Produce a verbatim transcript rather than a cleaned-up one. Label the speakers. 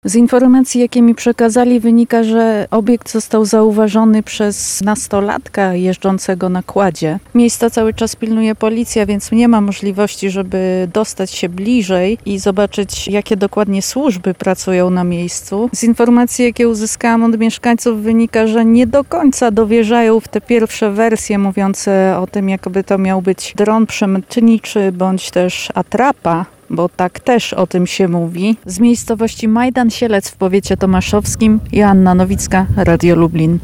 Speaker 1: Z informacji, jakie mi przekazali, wynika, że obiekt został zauważony przez nastolatka jeżdżącego na kładzie. Miejsca cały czas pilnuje policja, więc nie ma możliwości, żeby dostać się bliżej i zobaczyć, jakie dokładnie służby pracują na miejscu. Z informacji, jakie uzyskałam od mieszkańców, wynika, że nie do końca dowierzają w te pierwsze wersje mówiące o tym, jakoby to miał być dron przemytniczy bądź też atrapa, bo tak też o tym się mówi. Z miejscowości Majdan Sielec w powiecie tomaszowskim, Joanna Nowicka, Radio Lublin.